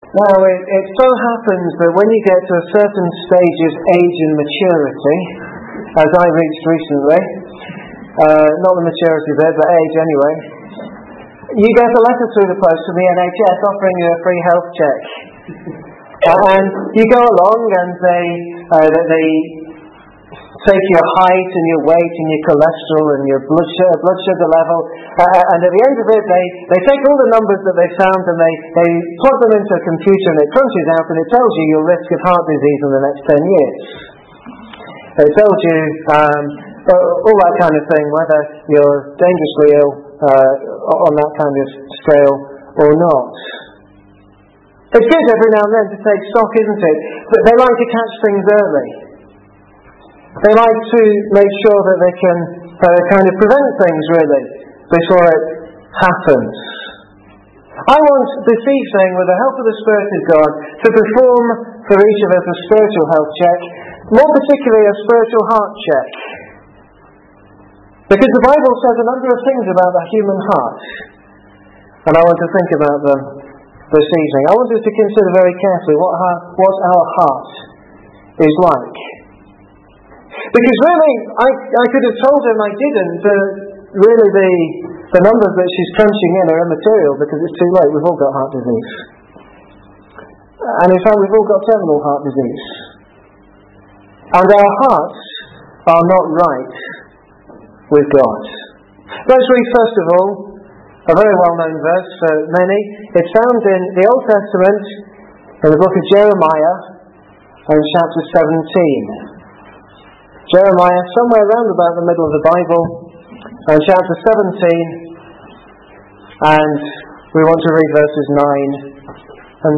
Now, it so happens that when you get to a certain stage of age and maturity, as I reached recently, not the maturity bit, but age anyway, you get a letter through the post from the NHS offering you a free health check. And you go along and they take your height and your weight and your cholesterol and your blood sugar level, and at the end of it they take all the numbers that they found and they plug them into a computer and it crunches out and it tells you your risk of heart disease in the next 10 years. It tells you all that kind of thing, whether you're dangerously ill on that kind of scale or not. It's good every now and then to take stock, isn't it? But they like to catch things early. They like to make sure that they can kind of prevent things, really, before it happens. I want this evening, with the help of the Spirit of God, to perform for each of us a spiritual health check, more particularly a spiritual heart check. Because the Bible says a number of things about the human heart, and I want to think about them this evening. I want us to consider very carefully what our heart is like. Because really, I could have told him I didn't, but really the numbers that she's crunching in are immaterial because it's too late. We've all got heart disease. And in fact, we've all got terminal heart disease. And our hearts are not right with God. Let's read first of all a very well-known verse for many. It's found in the Old Testament, in the book of Jeremiah, in chapter 17. Jeremiah, somewhere around about the middle of the Bible, and chapter 17, and we want to read verses 9 and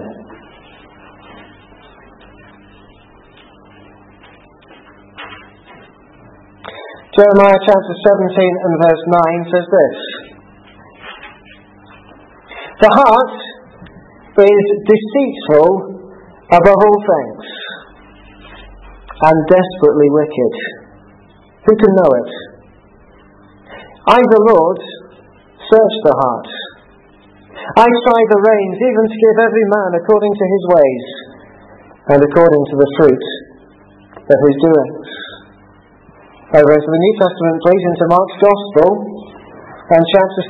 10. Jeremiah chapter 17 and verse 9 says this: "The heart is deceitful above all things, and desperately wicked. Who can know it? I, the Lord, search the heart. I try the reins, even to give every man according to his ways, and according to the fruit of his doings." Over into the New Testament, please, into Mark's Gospel, and chapter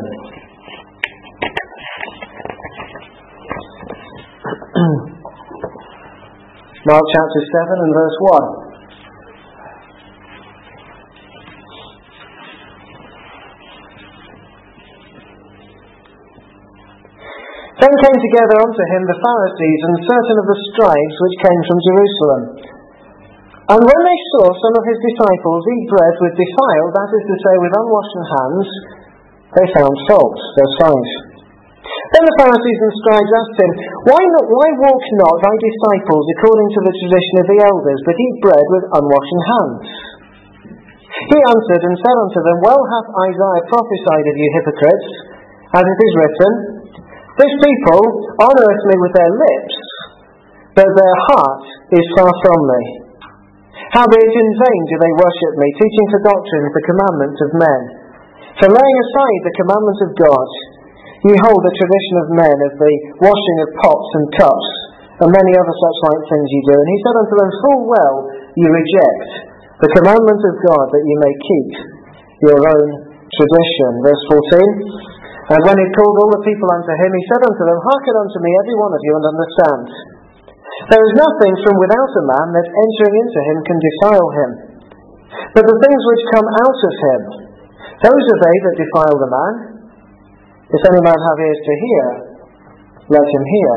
7. Mark chapter 7 and verse 1. "Then came together unto him the Pharisees and certain of the scribes which came from Jerusalem. And when they saw some of his disciples eat bread with defiled, that is to say, with unwashed hands, they found fault." Verse 5. "Then the Pharisees and scribes asked him, Why walk not thy disciples according to the tradition of the elders, but eat bread with unwashed hands? He answered and said unto them, Well hath Isaiah prophesied of you hypocrites, as it is written, This people honoureth me with their lips, but their heart is far from me. Howbeit in vain do they worship me, teaching for doctrines the commandments of men. For laying aside the commandments of God, ye hold the tradition of men of the washing of pots and cups, and many other such like things ye do. And he said unto them, Full well ye reject the commandment of God, that ye may keep your own tradition." Verse 14. "And when he called all the people unto him, he said unto them, Hearken unto me, every one of you, and understand. There is nothing from without a man that entering into him can defile him. But the things which come out of him, those are they that defile the man. If any man have ears to hear, let him hear."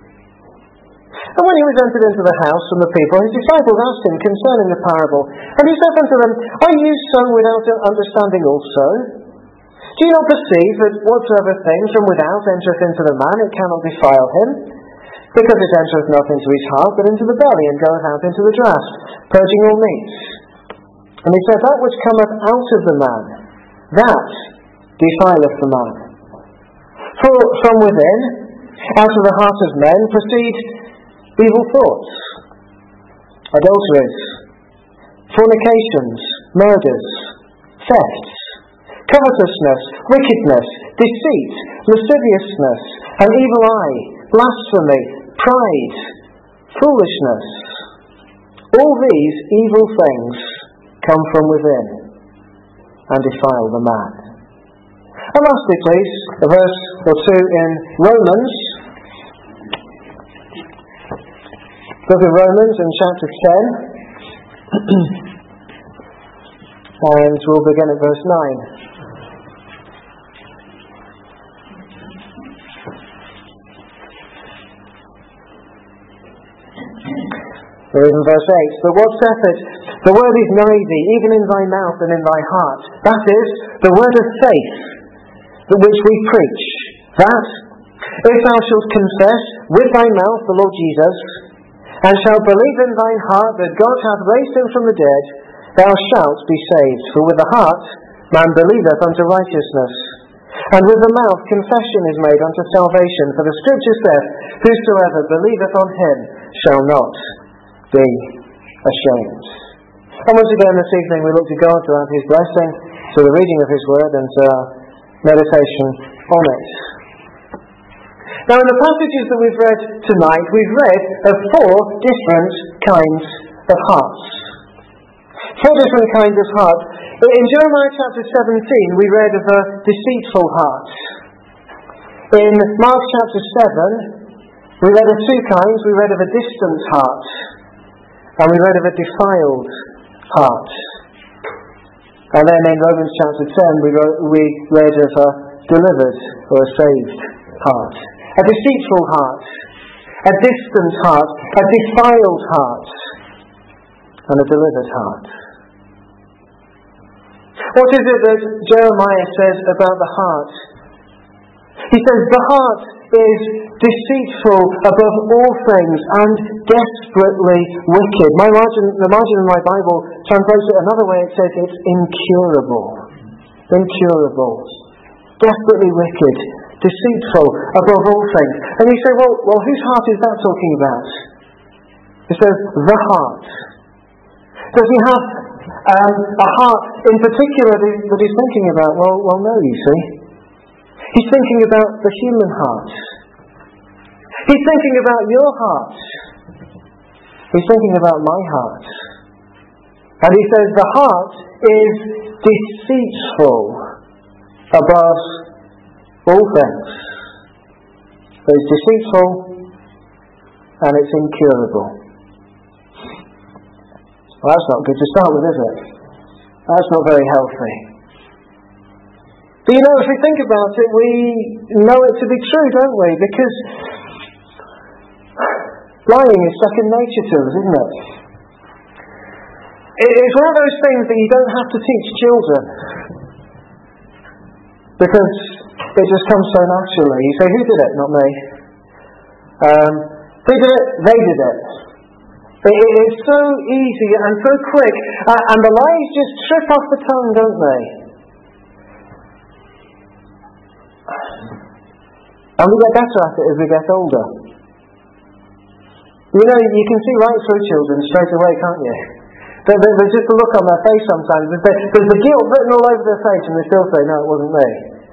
And when he was entered into the house from the people, his disciples asked him concerning the parable. And he said unto them, Are you so without understanding also? Do you not perceive that whatsoever thing from without entereth into the man, it cannot defile him? Because it entereth not into his heart, but into the belly, and goeth out into the draught, purging all meats. And he said, That which cometh out of the man, that defileth the man. For from within, out of the heart of men, proceed evil thoughts, adulteries, fornications, murders, thefts, covetousness, wickedness, deceit, lasciviousness, an evil eye, blasphemy, pride, foolishness. All these evil things come from within and defile the man. And lastly, please, a verse or two in Romans. Book of Romans in chapter 10. And we'll begin at verse 9. Or even verse 8. But what saith it? The word is nigh thee, even in thy mouth and in thy heart. That is, the word of faith, which we preach. That, if thou shalt confess with thy mouth the Lord Jesus, and shalt believe in thine heart that God hath raised him from the dead, thou shalt be saved. For with the heart man believeth unto righteousness, and with the mouth confession is made unto salvation. For the Scripture saith, whosoever believeth on him shall not be ashamed. And once again this evening we look to God to add his blessing to the reading of his word and to our meditation on it. Now in the passages that we've read tonight, we've read of 4 different kinds of hearts. 4 different kinds of hearts. In Jeremiah chapter 17 we read of a deceitful heart. In Mark chapter 7 we read of 2 kinds. We read of a distant heart and we read of a defiled heart. And then in Romans chapter 10 we read of a delivered or a saved heart. A deceitful heart, a distant heart, a defiled heart, and a delivered heart. What is it that Jeremiah says about the heart? He says the heart is deceitful above all things and desperately wicked. The margin in my Bible translates it another way. It says it's incurable. Incurable. Desperately wicked. Deceitful above all things. And you say, well, whose heart is that talking about? It says the heart. Does he have a heart in particular that he's thinking about? Well, no, you see. He's thinking about the human heart. He's thinking about your heart. He's thinking about my heart. And he says the heart is deceitful above all things. So it's deceitful and it's incurable. Well, that's not good to start with, is it? That's not very healthy. But you know, if we think about it, we know it to be true, don't we? Because lying is second nature to us, isn't it? It's one of those things that you don't have to teach children. Because it just comes so naturally. You say, who did it? Not me. Who did it? They did it. It's so easy and so quick. And the lies just trip off the tongue, don't they? And we get better at it as we get older. You know, you can see right through children straight away, can't you? There's just a look on their face sometimes. There's the guilt written all over their face and they still say, no, it wasn't me.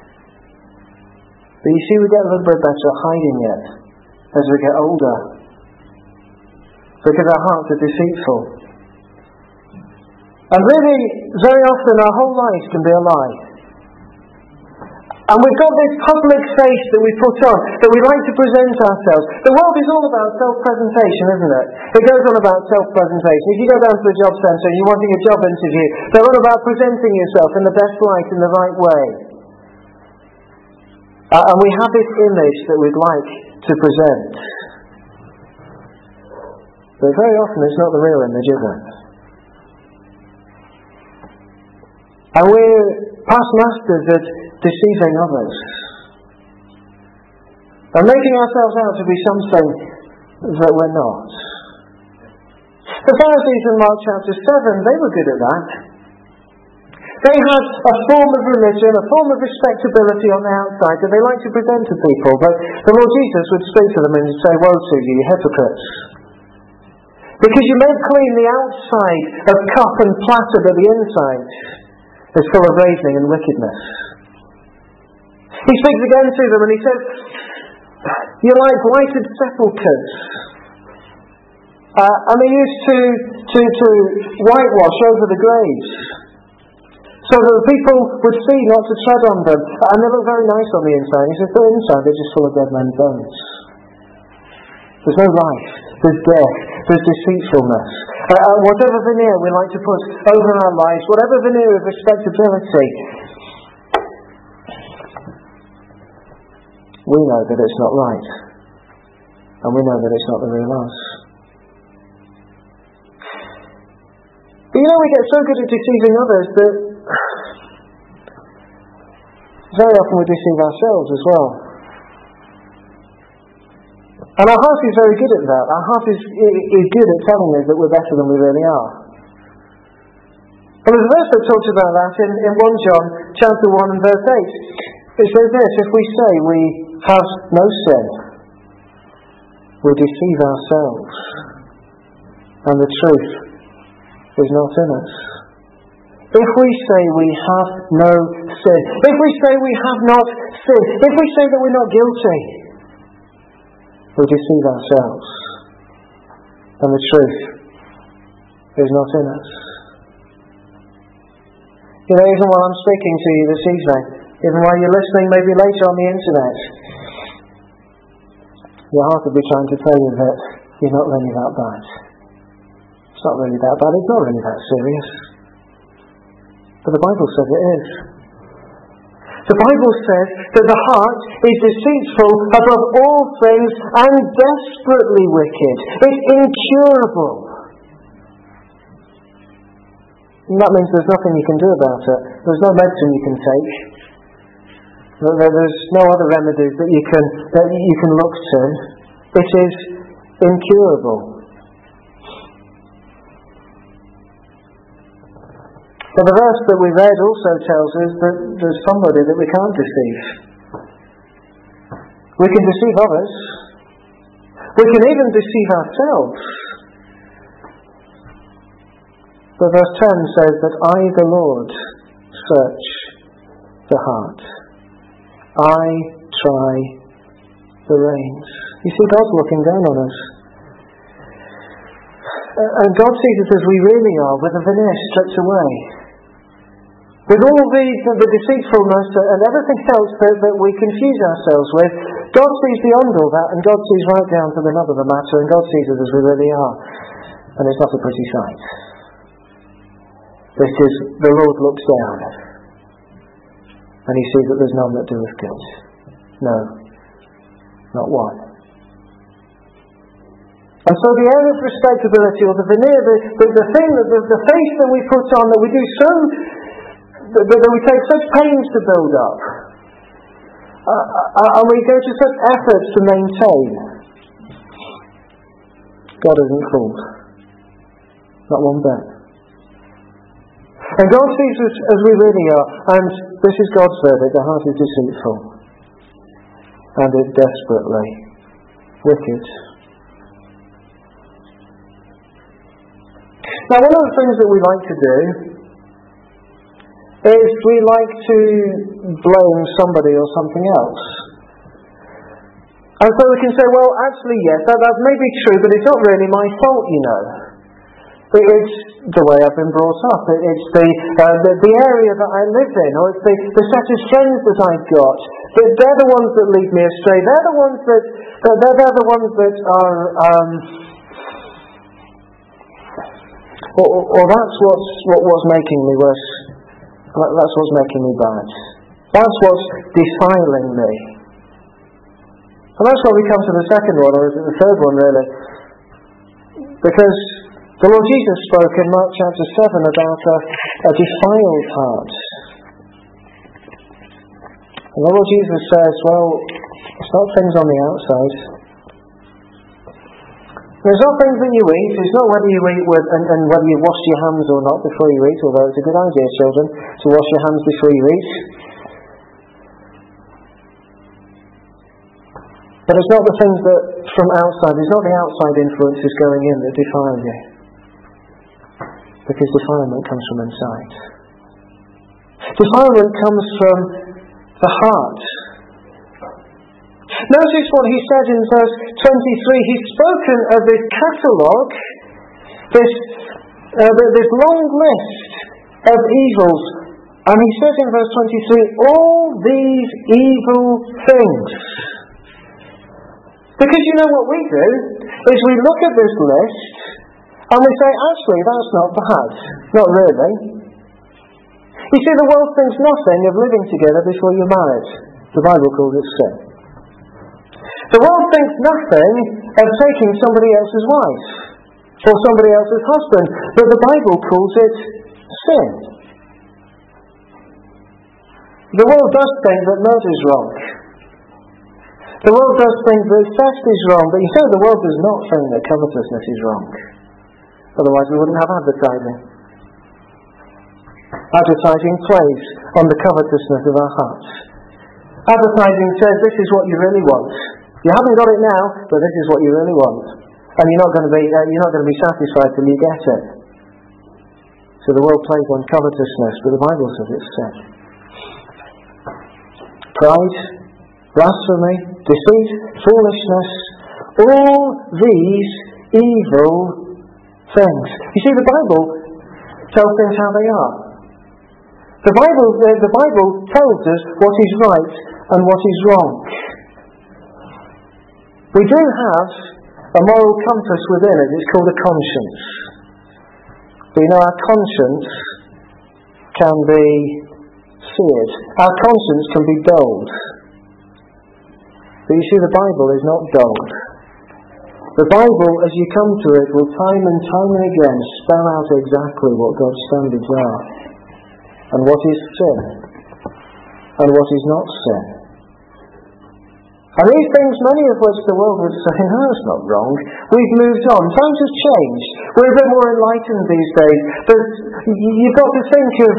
But you see, we get a little bit better at hiding it as we get older. Because our hearts are deceitful. And really, very often our whole lives can be a lie. And we've got this public face that we put on, that we like to present ourselves. The world is all about self-presentation, isn't it? It goes on about self-presentation. If you go down to the job centre and you're wanting a job interview, they're all about presenting yourself in the best light, in the right way. And we have this image that we'd like to present. But very often it's not the real image, is it? And we're past masters at deceiving others. And making ourselves out to be something that we're not. The Pharisees in Mark chapter 7, they were good at that. They had a form of religion, a form of respectability on the outside that they liked to present to people. But the Lord Jesus would speak to them and say, woe to you, you hypocrites. Because you make clean the outside of cup and platter, but the inside is full of ravening and wickedness. He speaks again to them and he says, You're like blighted sepulchres. And they used to whitewash over the graves, so that the people would see not to tread on them. And they look very nice on the inside. He says, but inside they're just full of dead men's bones. There's no life, there's death, there's deceitfulness. Whatever veneer we like to put over our lives, whatever veneer of respectability, we know that it's not right. And we know that it's not the real us. But we get so good at deceiving others that very often we deceive ourselves as well. And our heart is very good at that. Our heart is good at telling us that we're better than we really are. And there's a verse that talks about that in 1 John chapter 1 and verse 8. It says this, if we say we have no sin, we deceive ourselves, and the truth is not in us. If we say we have no sin, if we say we have not sinned, if we say that we're not guilty, we deceive ourselves, and the truth is not in us. Even while I'm speaking to you this evening, even while you're listening maybe later on the internet, your heart will be trying to tell you that you're not really that bad. It's not really that bad, it's not really that serious. But the Bible says it is. The Bible says that the heart is deceitful above all things and desperately wicked. It's incurable. And that means there's nothing you can do about it. There's no medicine you can take. There's no other remedies that you can look to. It is incurable. But the verse that we read also tells us that there's somebody that we can't deceive. We can deceive others. We can even deceive ourselves. But verse 10 says that I, the Lord, search the heart. I try the reins. You see, God's looking down on us. And God sees us as we really are, with the veneer stripped away. With all the deceitfulness and everything else that we confuse ourselves with, God sees beyond all that, and God sees right down to the nub of the matter, and God sees us as we really are. And it's not a pretty sight. Because the Lord looks down, and He sees that there's none that doeth good. No, not one. And so the area of respectability, or the veneer, the thing, the face that we put on, that we do so, that we take such pains to build up, and we go to such efforts to maintain, God isn't fooled. Not one bit. And God sees us as we really are, and this is God's verdict: the heart is deceitful, and it's desperately wicked. Now, one of the things that we like to do is we like to blame somebody or something else. And so we can say, well, actually, yes, that may be true, but it's not really my fault, It's the way I've been brought up. It's the area that I live in, or it's the set of friends that I've got. They're the ones that lead me astray. They're the ones that are, or that's what's making me worse. That's what's making me bad. That's what's defiling me. And that's why we come to the second one, or is it the third one, really? Because the Lord Jesus spoke in Mark chapter 7 about a defiled heart. And the Lord Jesus says, well, it's not things on the outside. There's not things that you eat. It's not whether you eat with and whether you wash your hands or not before you eat, although it's a good idea, children, to wash your hands before you eat. But it's not the things that from outside, it's not the outside influences going in that defile you. Because defilement comes from inside. Defilement comes from the heart. Notice what he said in verse 23. He's spoken of this catalogue, this long list of evils. And he says in verse 23, all these evil things. Because you know what we do, is we look at this list and we say, actually, that's not bad. Not really. You see, the world thinks nothing of living together before you're married. The Bible calls it sin. The world thinks nothing of taking somebody else's wife or somebody else's husband, but the Bible calls it sin. The world does think that murder is wrong. The world does think that theft is wrong, but you know the world does not think that covetousness is wrong. Otherwise we wouldn't have advertising. Advertising plays on the covetousness of our hearts. Advertising says this is what you really want. You haven't got it now, but this is what you really want. And you're not going to be satisfied till you get it. So the world plays on covetousness, but the Bible says it's sin. Pride, blasphemy, deceit, foolishness, all these evil things. You see, the Bible tells things how they are. The Bible tells us what is right and what is wrong. We do have a moral compass within it. It's called a conscience. But you know, our conscience can be seared. Our conscience can be dulled. But you see, the Bible is not dulled. The Bible, as you come to it, will time and time and again spell out exactly what God's standards are, and what is sin, and what is not sin. And these things, many of which the world would say, no, it's not wrong. We've moved on. Times have changed. We're a bit more enlightened these days. But you've got to think of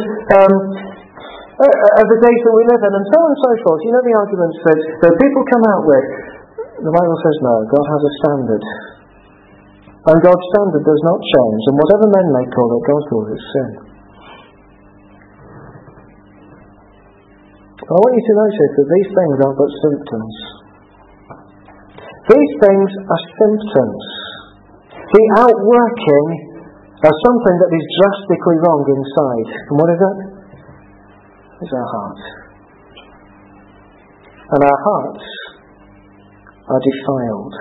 the days that we live in, and so on and so forth. You know the arguments that people come out with. The Bible says no, God has a standard. And God's standard does not change, and whatever men may call it, God calls it sin. I want you to notice that these things are but symptoms. These things are symptoms. The outworking of something that is drastically wrong inside. And what is it? It's our heart. And our hearts are defiled.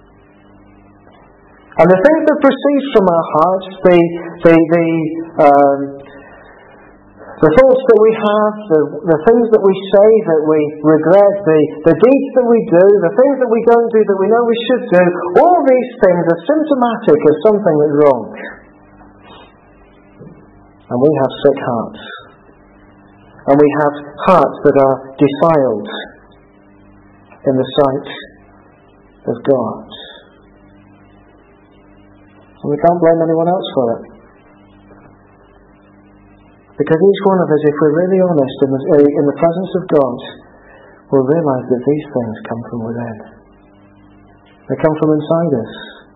And the things that proceed from our hearts, the thoughts that we have, the things that we say that we regret, the deeds that we do, the things that we don't do that we know we should do, all these things are symptomatic of something that's wrong. And we have sick hearts. And we have hearts that are defiled in the sight of God. And we can't blame anyone else for it. Because each one of us, if we're really honest in the presence of God, will realise that these things come from within. They come from inside us.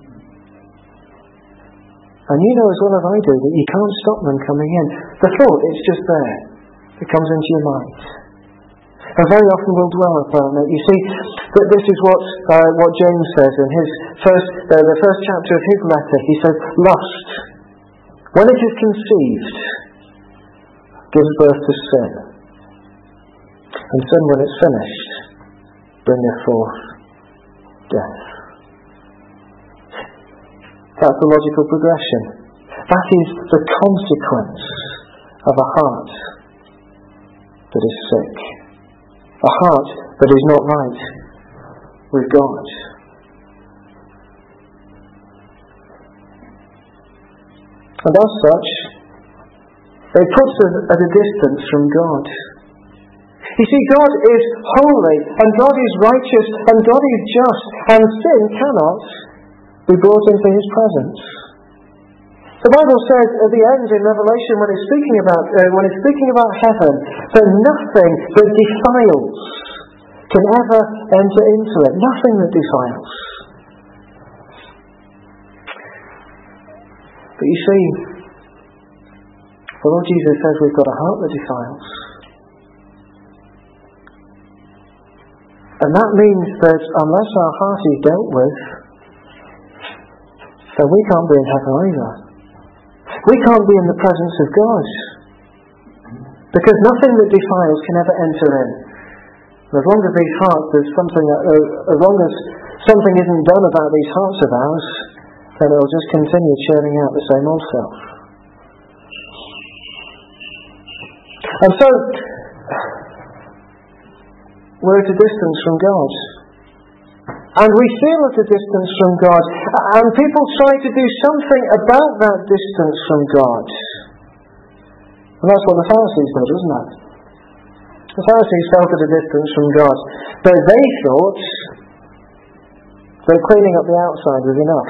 And you know as well as I do that you can't stop them coming in. The thought, it's just there. It comes into your mind. And very often we'll dwell upon it. You see, that this is what James says in the first chapter of his letter. He says, lust, when it is conceived, gives birth to sin. And sin, when it's finished, bringeth forth death. That's the logical progression. That is the consequence of a heart that is sick. A heart that is not right with God. And as such, it puts us at a distance from God. You see, God is holy, and God is righteous, and God is just, and sin cannot be brought into His presence. The Bible says at the end in Revelation, when it's speaking about heaven, that nothing that defiles can ever enter into it. Nothing that defiles. But you see, the Lord Jesus says we've got a heart that defiles. And And that means that unless our heart is dealt with, then we can't be in heaven either. We can't be in the presence of God. Because nothing that defiles can ever enter in. And as long as these hearts, as long as something isn't done about these hearts of ours, then it'll just continue churning out the same old self. And so, we're at a distance from God. And we feel at a distance from God. And people try to do something about that distance from God. And that's what the Pharisees did, isn't it? The Pharisees felt at a distance from God. But they thought that cleaning up the outside was enough.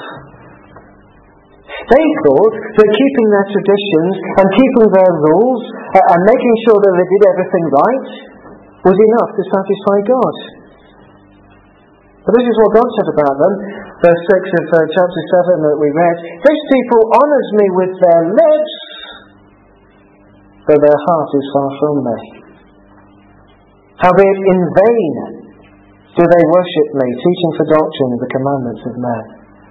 They thought that keeping their traditions and keeping their rules and making sure that they did everything right was enough to satisfy God. But this is what God said about them. Verse 6 of chapter 7 that we read. This people honours me with their lips, but their heart is far from me. Howbeit in vain do they worship me, teaching for doctrine the commandments of men.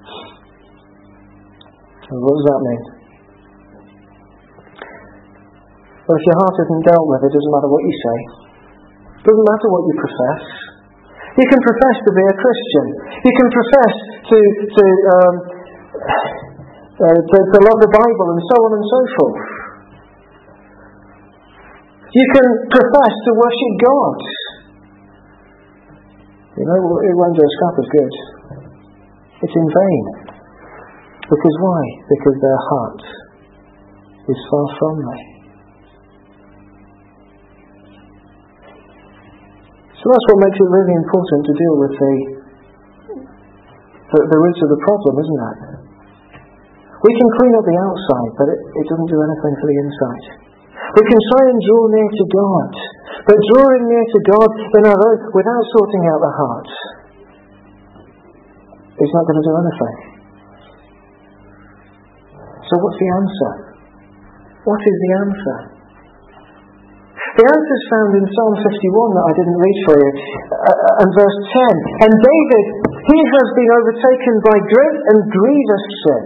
And what does that mean? Well, if your heart isn't dealt with, it doesn't matter what you say. It doesn't matter what you profess. You can profess to be a Christian. You can profess to love the Bible and so on and so forth. You can profess to worship God. You know, it won't do a scrap of good. It's in vain. Because why? Because their heart is far from me. So that's what makes it really important to deal with the roots of the problem, isn't it? We can clean up the outside, but it doesn't do anything for the inside. We can try and draw near to God, but drawing near to God in our own, without sorting out the heart, is not going to do anything. So what's the answer? What is the answer? The answer is found in Psalm 51 that I didn't read for you, and verse 10. And David, he has been overtaken by great and grievous sin.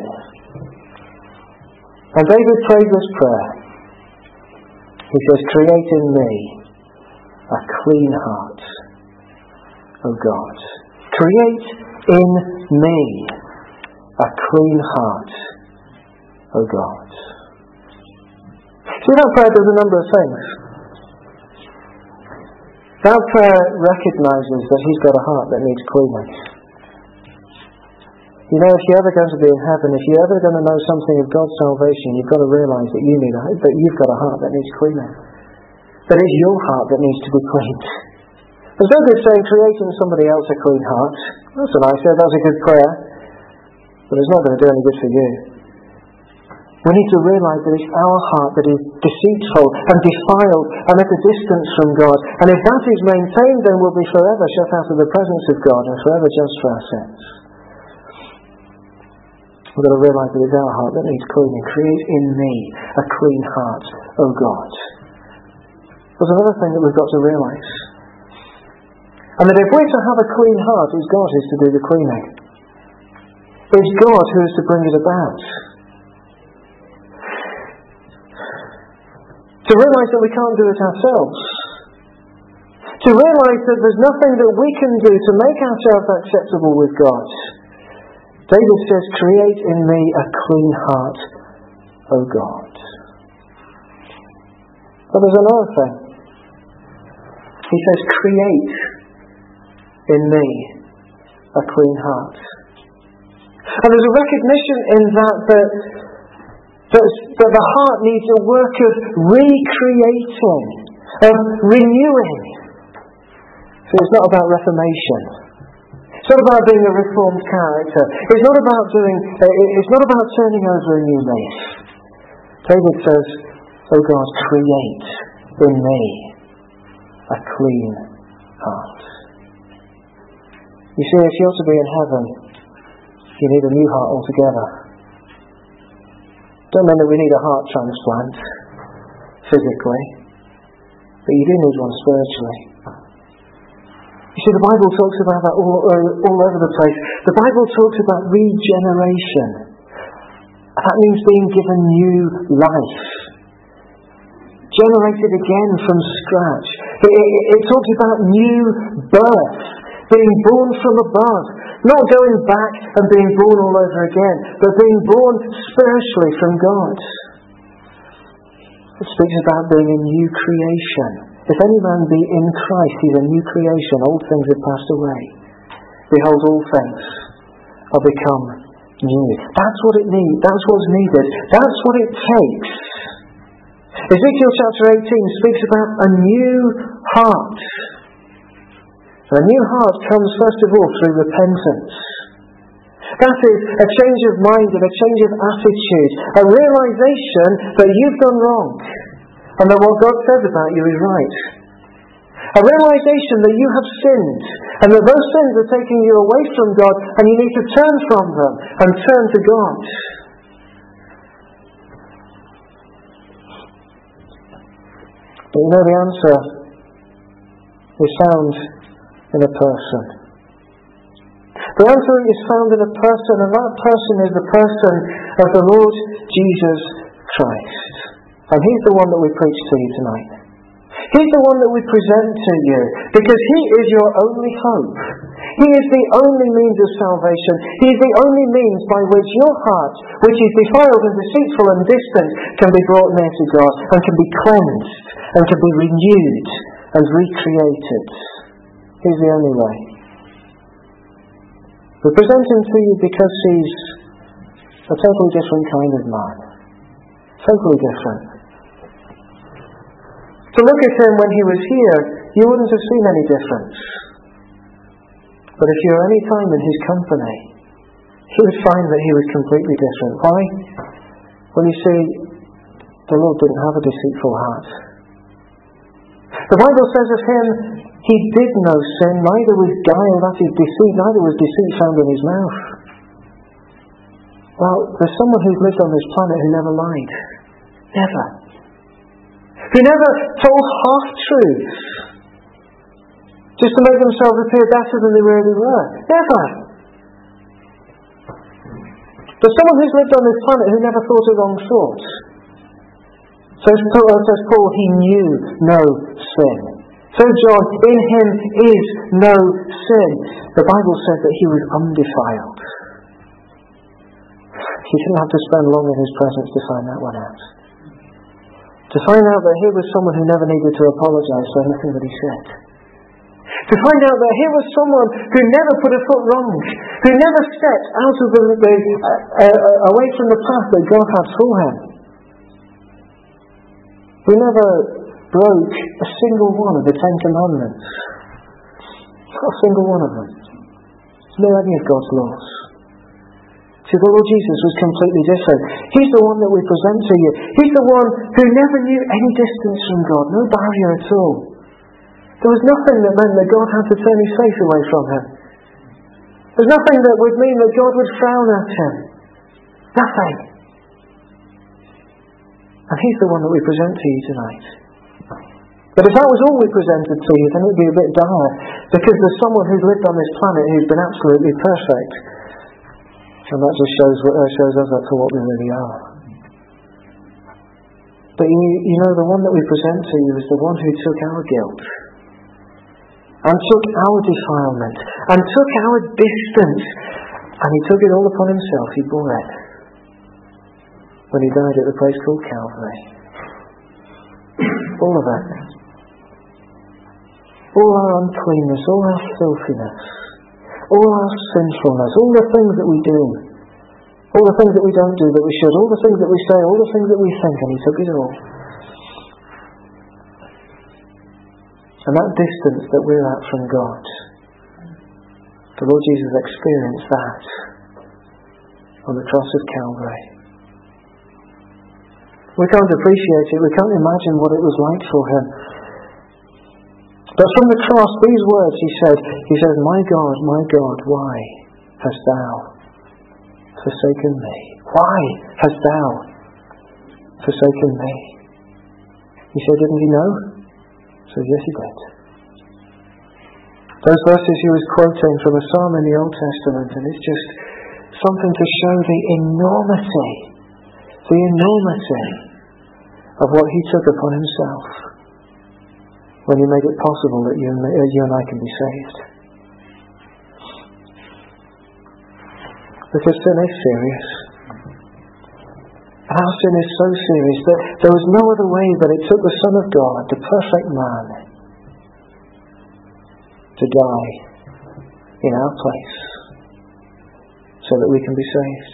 And David prayed this prayer. He says, create in me a clean heart, O God. Create in me a clean heart, O God. See, that prayer does a number of things. That prayer recognises that he's got a heart that needs cleaning. You know, if you're ever going to be in heaven, if you're ever going to know something of God's salvation, you've got to realise that you've got a heart that needs cleaning. That it's your heart that needs to be cleaned. There's no good saying creating somebody else a clean heart. That's a nice, that's a good prayer, but it's not going to do any good for you. We need to realise that it's our heart that is deceitful and defiled and at a distance from God. And if that is maintained, then we'll be forever shut out of the presence of God and forever judged for our sins. We've got to realise that it's our heart that needs cleaning. Create in me a clean heart, O God. There's another thing that we've got to realise. And that if we're to have a clean heart, it's God who's to do the cleaning. It's God who is to bring it about. To realise that we can't do it ourselves. To realise that there's nothing that we can do to make ourselves acceptable with God. David says, create in me a clean heart, O God. But there's another thing. He says, create in me a clean heart. And there's a recognition in that the heart needs a work of recreating, of renewing. So it's not about reformation. It's not about being a reformed character. It's not about turning over a new leaf. David says, "O God, create in me a clean heart." You see, if you're to be in heaven, you need a new heart altogether. Don't mean that we need a heart transplant physically, but you do need one spiritually. You see, the Bible talks about that all over the place. The Bible talks about regeneration. That means being given new life. Generated again from scratch. It talks about new birth. Being born from above. Not going back and being born all over again, but being born spiritually from God. It speaks about being a new creation. If any man be in Christ, he's a new creation. Old things have passed away. Behold, all things are become new. That's what it needs. That's what's needed. That's what it takes. Ezekiel chapter 18 speaks about a new heart. A new heart comes first of all through repentance. That is a change of mind and a change of attitude. A realization that you've done wrong and that what God says about you is right. A realization that you have sinned and that those sins are taking you away from God and you need to turn from them and turn to God. But you know, the answer is found in a person. The answer is found in a person, and that person is the person of the Lord Jesus Christ. And He's the one that we preach to you tonight. He's the one that we present to you, because He is your only hope. He is the only means of salvation. He is the only means by which your heart, which is defiled and deceitful and distant, can be brought near to God, and can be cleansed, and can be renewed and recreated. He's the only way. We present Him to you because He's a totally different kind of man. Totally different. To look at Him when He was here, you wouldn't have seen any difference. But if you were any time in His company, you would find that He was completely different. Why? Well, you see, the Lord didn't have a deceitful heart. The Bible says of Him, He did no sin, neither was guile, that is deceit, neither was deceit found in His mouth. Well, there's someone who's lived on this planet who never lied. Never. Who never told half-truths just to make themselves appear better than they really were. Never. There's someone who's lived on this planet who never thought a wrong thought. So says Paul, he knew no sin. So John, in Him is no sin. The Bible says that He was undefiled. You didn't have to spend long in His presence to find that one out. To find out that here was someone who never needed to apologise for anything that He said. To find out that here was someone who never put a foot wrong, who never stepped out of away from the path that God had for him. Who never broke a single one of the Ten Commandments. Not a single one of them. No any of God's laws. See, the Lord Jesus was completely different. He's the one that we present to you. He's the one who never knew any distance from God, no barrier at all. There was nothing that meant that God had to turn His face away from Him. There's nothing that would mean that God would frown at Him. Nothing. And He's the one that we present to you tonight. But if that was all we presented to you, then it would be a bit dire, because there's someone who's lived on this planet who's been absolutely perfect. And that just shows us up for what we really are. But you know, the one that we present to you is the one who took our guilt, and took our defilement, and took our distance, and He took it all upon Himself. He bore it when He died at the place called Calvary. All of it. All our uncleanness, all our filthiness, all our sinfulness, all the things that we do, all the things that we don't do that we should, all the things that we say, all the things that we think, and He took it all. And that distance that we're at from God, the Lord Jesus experienced that on the cross of Calvary. We can't appreciate it, we can't imagine what it was like for Him. But from the cross, these words He says, my God, why hast Thou forsaken me? Why hast Thou forsaken me? He said, didn't He know? He says, yes, He did. Those verses he was quoting from a psalm in the Old Testament, and it's just something to show the enormity of what he took upon himself when he made it possible that you and I can be saved. Because sin is serious. Our sin is so serious that there was no other way but it took the Son of God, the perfect man, to die in our place so that we can be saved.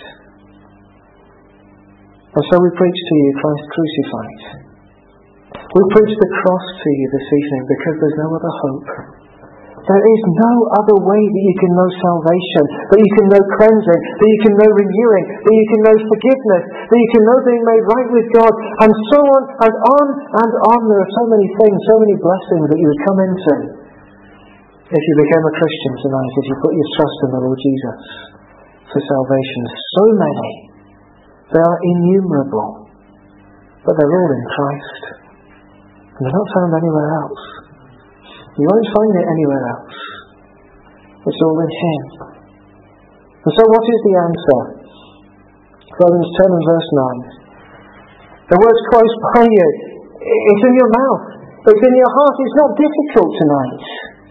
And so we preach to you Christ crucified. We preach the cross to you this evening because there's no other hope. There is no other way that you can know salvation, that you can know cleansing, that you can know renewing, that you can know forgiveness, that you can know being made right with God, and so on and on and on. There are so many things, so many blessings that you would come into if you became a Christian tonight, if you put your trust in the Lord Jesus for salvation. So many. They are innumerable. But they're all in Christ. And they're not found anywhere else. You won't find it anywhere else. It's all in Him. And so what is the answer? Romans 10 and verse 9. The word's close by you. It's in your mouth. It's in your heart. It's not difficult tonight.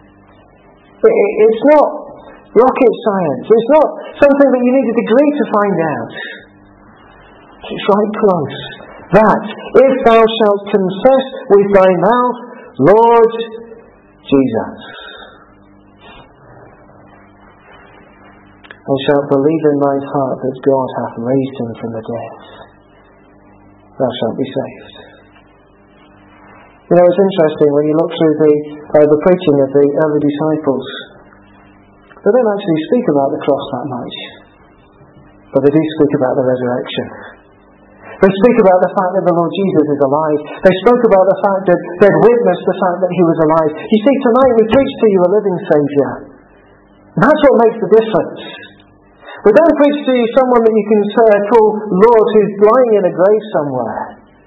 It's not rocket science. It's not something that you need a degree to find out. It's right close. That if thou shalt confess with thy mouth, Lord Jesus, and shalt believe in thine heart that God hath raised him from the dead, thou shalt be saved. You know, it's interesting when you look through the preaching of the early disciples. They don't actually speak about the cross that much, but they do speak about the resurrection. They speak about the fact that the Lord Jesus is alive. They spoke about the fact that they'd witnessed the fact that He was alive. You see, tonight we preach to you a living Saviour. And that's what makes the difference. We don't preach to you someone that you can call Lord who's lying in a grave somewhere.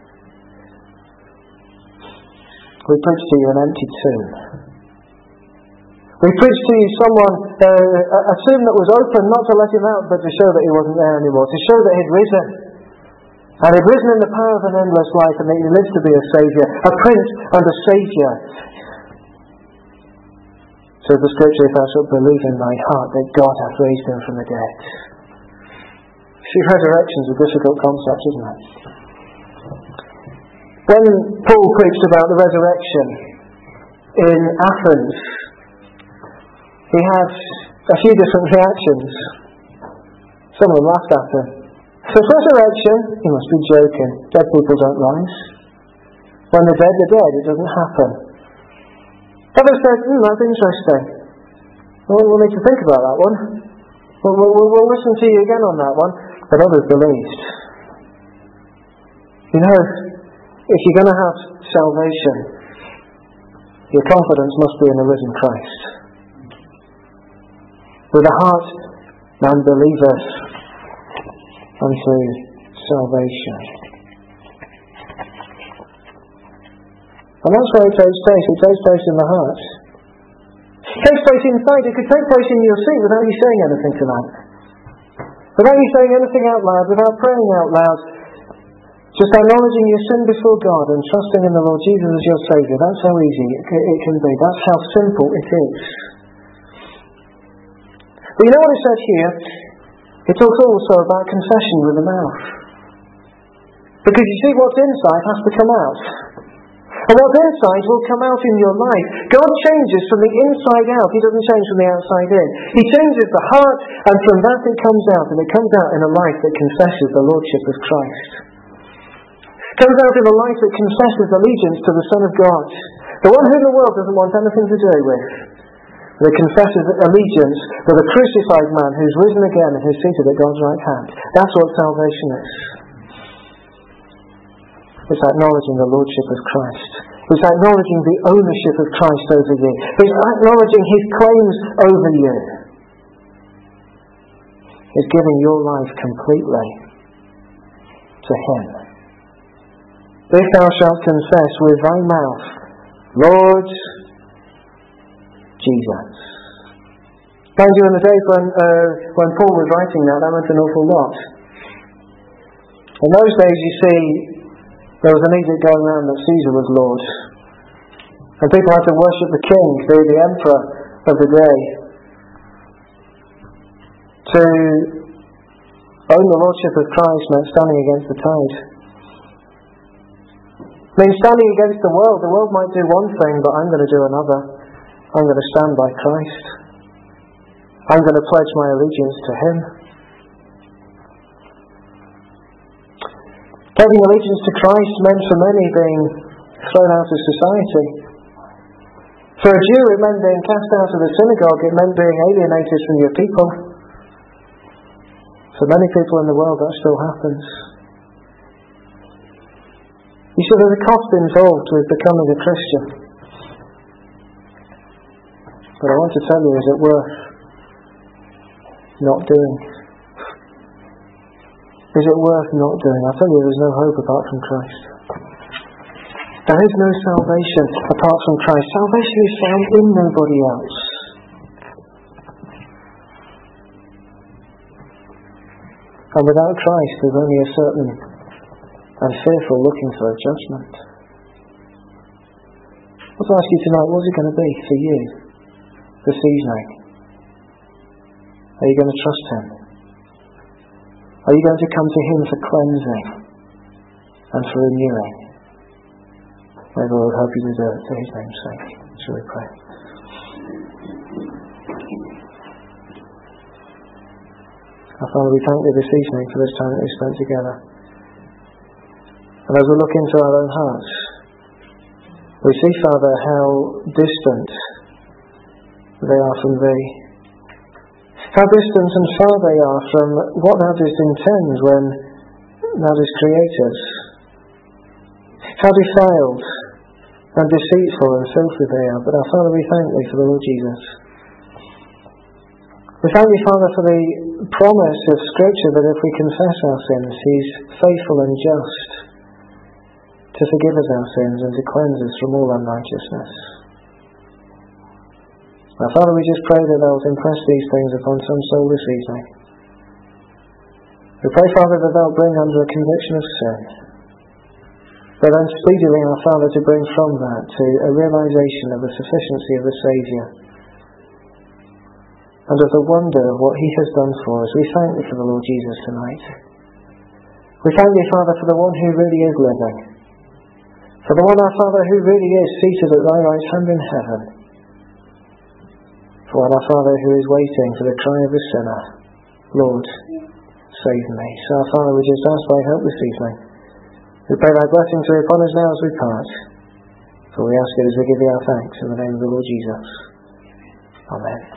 We preach to you an empty tomb. We preach to you someone, a tomb that was open not to let him out, but to show that he wasn't there anymore, to show that he'd risen. And he'd risen in the power of an endless life, and that he lives to be a Saviour, a Prince and a Saviour. Says the Scripture, if thou shalt believe in thy heart that God hath raised him from the dead. See, resurrection's a difficult concept, isn't it? When Paul preached about the resurrection in Athens, he had a few different reactions. Some of them laughed at him. So resurrection, he must be joking. Dead people don't rise. When they're dead, they're dead. It doesn't happen. Others said, that's interesting. We'll need to think about that one. We'll listen to you again on that one. But others believed. You know, if you're going to have salvation, your confidence must be in the risen Christ. With the heart, man believeth unto salvation. And that's where it takes place. It takes place in the heart. It takes place inside. It could take place in your seat without you saying anything tonight. Without you saying anything out loud, without praying out loud. Just acknowledging your sin before God and trusting in the Lord Jesus as your Saviour. That's how easy it can be. That's how simple it is. But you know what it says here? It talks also about confession with the mouth. Because you see, what's inside has to come out. And what's inside will come out in your life. God changes from the inside out. He doesn't change from the outside in. He changes the heart, and from that it comes out. And it comes out in a life that confesses the Lordship of Christ. It comes out in a life that confesses allegiance to the Son of God. The one whom the world doesn't want anything to do with. That confesses allegiance to the crucified man who's risen again and who's seated at God's right hand. That's what salvation is. It's acknowledging the Lordship of Christ. It's acknowledging the ownership of Christ over you. It's acknowledging His claims over you. It's giving your life completely to Him. If thou shalt confess with thy mouth, Lord Jesus, Mind you, in the days when Paul was writing that meant an awful lot. In those days, you see, there was an edict going around that Caesar was Lord. And people had to worship the king, the emperor of the day. To own the lordship of Christ meant standing against the tide. It means standing against the world. The world might do one thing, but I'm going to do another. I'm going to stand by Christ. I'm going to pledge my allegiance to Him. Pledging allegiance to Christ meant for many being thrown out of society. For a Jew, it meant being cast out of the synagogue. It meant being alienated from your people. For many people in the world, that still happens. You see, there's a cost involved with becoming a Christian. But I want to tell you, is it worth not doing? Is it worth not doing? I'll tell you, there's no hope apart from Christ. There is no salvation apart from Christ. Salvation is found in nobody else. And without Christ, there's only a certain and fearful looking for a judgment. I want to ask you tonight, what's it going to be for you this evening? Are you going to trust Him? Are you going to come to Him for cleansing and for renewing? May the Lord help you to do it for His name's sake. Shall we pray? Our Father, we thank Thee this evening for this time that we've spent together. And as we look into our own hearts, we see, Father, how distant they are from Thee. How distant and far they are from what Thou didst intend when Thou didst create us. How defiled and deceitful and filthy they are. But our Father, we thank Thee for the Lord Jesus. We thank Thee, Father, for the promise of Scripture that if we confess our sins, He's faithful and just to forgive us our sins and to cleanse us from all unrighteousness. Now, Father, we just pray that Thou wilt impress these things upon some soul this evening. We pray, Father, that Thou wilt bring under a conviction of sin, but then speedily, our Father, to bring from that to a realization of the sufficiency of the Saviour and of the wonder of what He has done for us. We thank Thee for the Lord Jesus tonight. We thank Thee, Father, for the one who really is living, for the one, our Father, who really is seated at Thy right hand in heaven, for our Father who is waiting for the cry of the sinner, Lord, save me. So, our Father, we just ask Thy help this evening. We pray Thy blessing to be upon us now as we part. For we ask it as we give Thee our thanks in the name of the Lord Jesus. Amen.